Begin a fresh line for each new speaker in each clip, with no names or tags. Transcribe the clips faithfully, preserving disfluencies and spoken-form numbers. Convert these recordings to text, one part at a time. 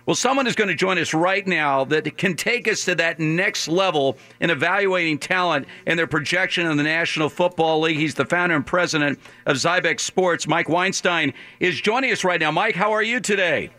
Well, someone is going to join us right now that can take us to that next level in evaluating talent and their projection in the National Football League. He's the founder and president of Zybex Sports. Mike Weinstein is joining us right now. Mike, how are you today?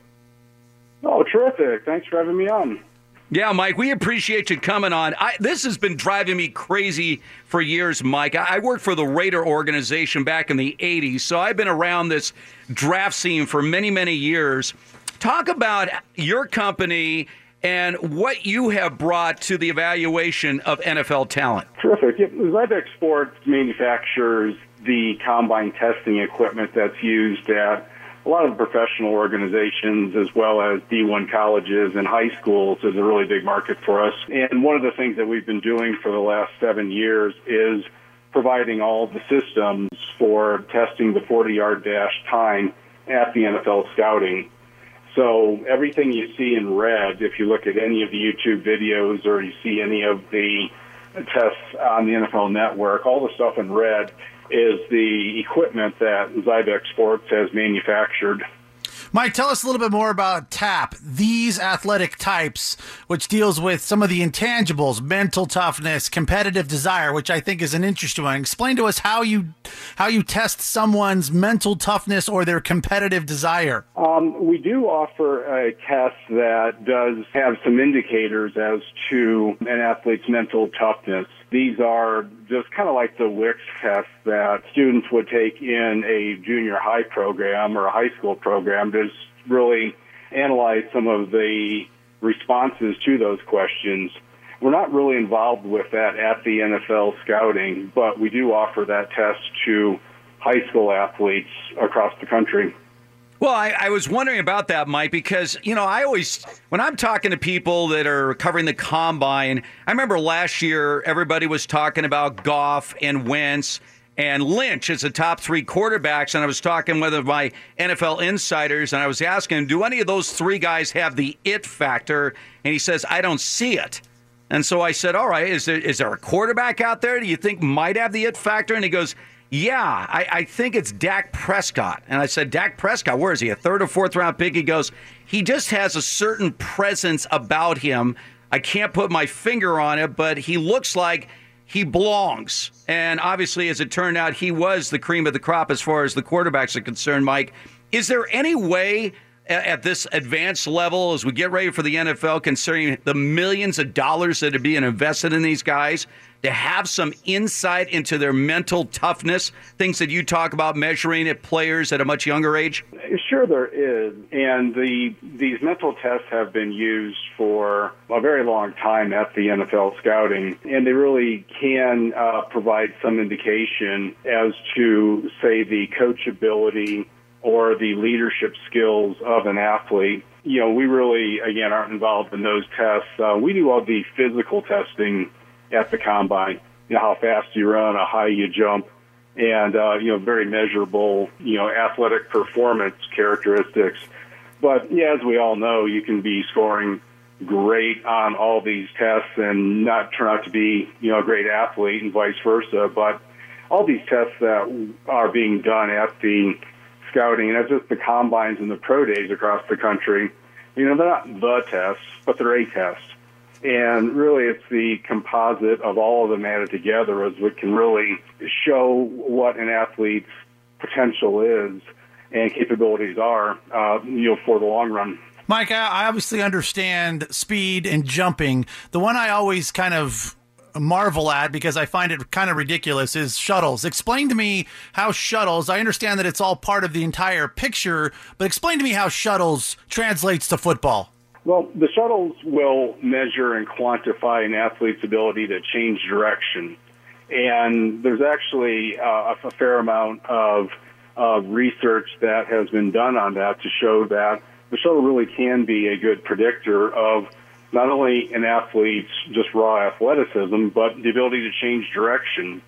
Oh, terrific. Thanks for having me on.
Yeah, Mike, we appreciate you coming on. I, this has been driving me crazy for years, Mike. I, I worked for the Raider organization back in the eighties, so I've been around this draft scene for many, many years. Talk about your company and what you have brought to the evaluation of N F L talent.
Terrific. Yeah, Zybex Sports manufactures the combine testing equipment that's used at a lot of professional organizations as well as D one colleges and high schools is a really big market for us. And one of the things that we've been doing for the last seven years is providing all the systems for testing the forty-yard dash time at the N F L scouting. So everything you see in red, if you look at any of the YouTube videos or you see any of the tests on the N F L Network, all the stuff in red is the equipment that Zybex Sports has manufactured.
Mike, tell us a little bit more about TAP, These Athletic Types, which deals with some of the intangibles, mental toughness, competitive desire, which I think is an interesting one. Explain to us how you how you test someone's mental toughness or their competitive desire.
Um, we do offer a test that does have some indicators as to an athlete's mental toughness. These are just kind of like the W I C test that students would take in a junior high program or a high school program to really analyze some of the responses to those questions. We're not really involved with that at the N F L scouting, but we do offer that test to high school athletes across the country.
Well, I, I was wondering about that, Mike, because, you know, I always, when I'm talking to people that are covering the combine, I remember last year everybody was talking about Goff and Wentz and Lynch as the top three quarterbacks, and I was talking with my N F L insiders, and I was asking, do any of those three guys have the it factor? And he says, I don't see it. And so I said, all right, is there, is there a quarterback out there do you think might have the it factor? And he goes, yeah, I, I think it's Dak Prescott. And I said, Dak Prescott, where is he, a third or fourth round pick? He goes, he just has a certain presence about him. I can't put my finger on it, but he looks like he belongs. And obviously, as it turned out, he was the cream of the crop as far as the quarterbacks are concerned, Mike. Is there any way at this advanced level, as we get ready for the N F L, considering the millions of dollars that are being invested in these guys, to have some insight into their mental toughness, things that you talk about measuring at players at a much younger age?
Sure there is, and the these mental tests have been used for a very long time at the N F L scouting, and they really can uh, provide some indication as to, say, the coachability or the leadership skills of an athlete. You know, we really, again, aren't involved in those tests. Uh, we do all the physical testing at the combine, you know, how fast you run, how high you jump, and, uh, you know, very measurable, you know, athletic performance characteristics. But, yeah, as we all know, you can be scoring great on all these tests and not turn out to be, you know, a great athlete and vice versa. But all these tests that are being done at the scouting, and that's just the combines and the pro days across the country, you know, they're not the tests, but they're a test. And really, it's the composite of all of them added together as what can really show what an athlete's potential is and capabilities are, uh, you know, for the long run.
Mike, I obviously understand speed and jumping. The one I always kind of marvel at, because I find it kind of ridiculous, is shuttles. Explain to me how shuttles, I understand that it's all part of the entire picture, but explain to me how shuttles translates to football.
Well, the shuttles will measure and quantify an athlete's ability to change direction. And there's actually uh, a fair amount of uh, research that has been done on that to show that the shuttle really can be a good predictor of not only an athlete's just raw athleticism, but the ability to change direction.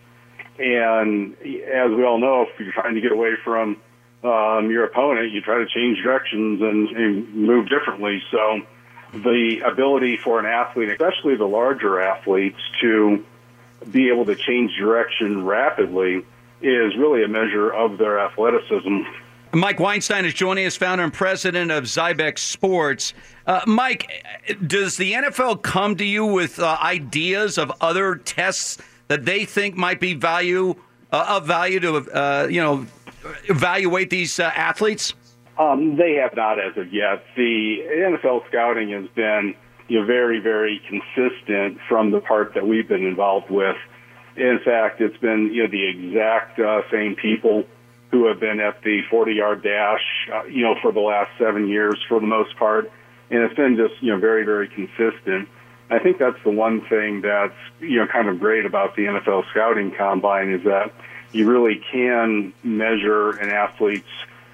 And as we all know, if you're trying to get away from um, your opponent, you try to change directions and, and move differently. So the ability for an athlete, especially the larger athletes, to be able to change direction rapidly is really a measure of their athleticism.
Mike Weinstein is joining us, founder and president of Zybex Sports. Uh, Mike, does the N F L come to you with uh, ideas of other tests that they think might be value uh, of value to uh, you know evaluate these uh, athletes?
Um, they have not as of yet. The N F L scouting has been you know, very, very consistent from the part that we've been involved with. In fact, it's been you know the exact uh, same people who have been at the forty-yard dash, uh, you know, for the last seven years for the most part, and it's been just you know very, very consistent. I think that's the one thing that's you know kind of great about the N F L scouting combine is that you really can measure an athlete's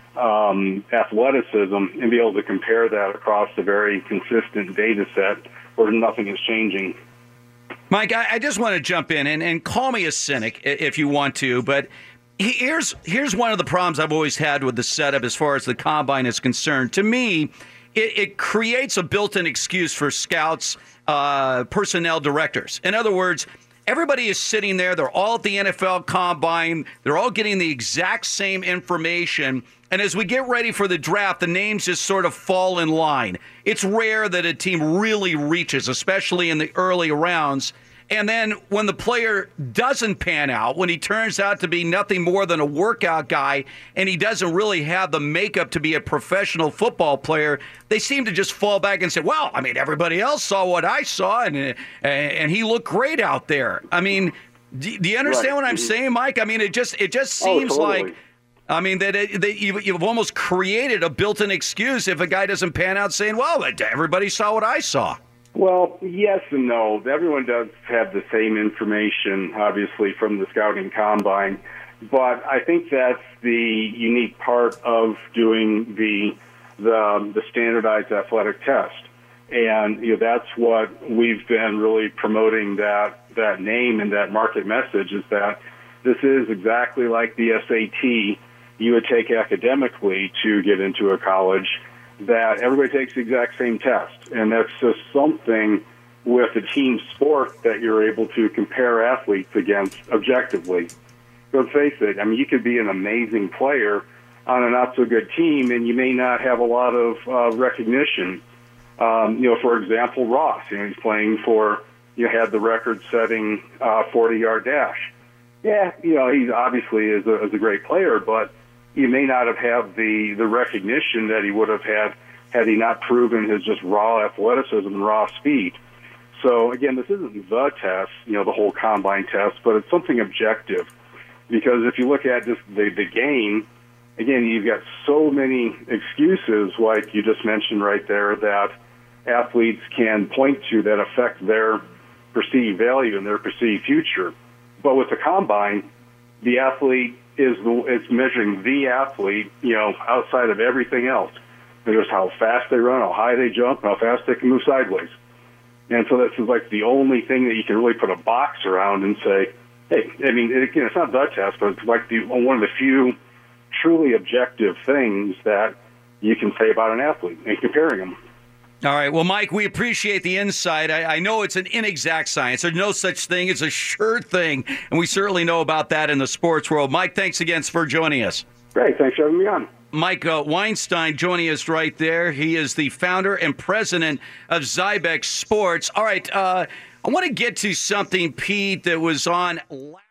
um, athleticism and be able to compare that across a very consistent data set where nothing is changing.
Mike, I, I just want to jump in and, and call me a cynic if you want to, but here's here's one of the problems I've always had with the setup as far as the combine is concerned. To me, it, it creates a built-in excuse for scouts, uh, personnel directors. In other words, everybody is sitting there. They're all at the N F L combine. They're all getting the exact same information. And as we get ready for the draft, the names just sort of fall in line. It's rare that a team really reaches, especially in the early rounds. And then when the player doesn't pan out, when he turns out to be nothing more than a workout guy and he doesn't really have the makeup to be a professional football player, they seem to just fall back and say, well, I mean, everybody else saw what I saw, and and he looked great out there. I mean, do, do you understand
right.
what I'm saying, Mike? I mean, it just it just seems
oh, totally.
like, I mean, that, it, that you, you've almost created a built-in excuse if a guy doesn't pan out saying, well, everybody saw what I saw.
Well, yes and no. Everyone does have the same information, obviously, from the scouting combine. But I think that's the unique part of doing the the, the standardized athletic test. And you know, that's what we've been really promoting, that, that name and that market message, is that this is exactly like the S A T you would take academically to get into a college, that everybody takes the exact same test. And that's just something with a team sport that you're able to compare athletes against objectively. Let's face it, I mean, you could be an amazing player on a not-so-good team, and you may not have a lot of uh, recognition. Um, you know, for example, Ross, you know, he's playing for, you know, had the record-setting uh, forty-yard dash. Yeah, you know, he obviously is a, is a great player, but he may not have had the, the recognition that he would have had had he not proven his just raw athleticism and raw speed. So, again, this isn't the test, you know, the whole combine test, but it's something objective. Because if you look at just the, the game, again, you've got so many excuses, like you just mentioned right there, that athletes can point to that affect their perceived value and their perceived future. But with the combine, the athlete is the, it's measuring the athlete, you know, outside of everything else. And just how fast they run, how high they jump, how fast they can move sideways. And so this is like the only thing that you can really put a box around and say, hey, I mean, it, you know, it's not the test, but it's like the one of the few truly objective things that you can say about an athlete and comparing them.
All right. Well, Mike, we appreciate the insight. I, I know it's an inexact science. There's no such thing as a sure thing, and we certainly know about that in the sports world. Mike, thanks again for joining us.
Great. Thanks for having me on.
Mike uh, Weinstein joining us right there. He is the founder and president of Zybex Sports. All right. Uh, I want to get to something, Pete, that was on last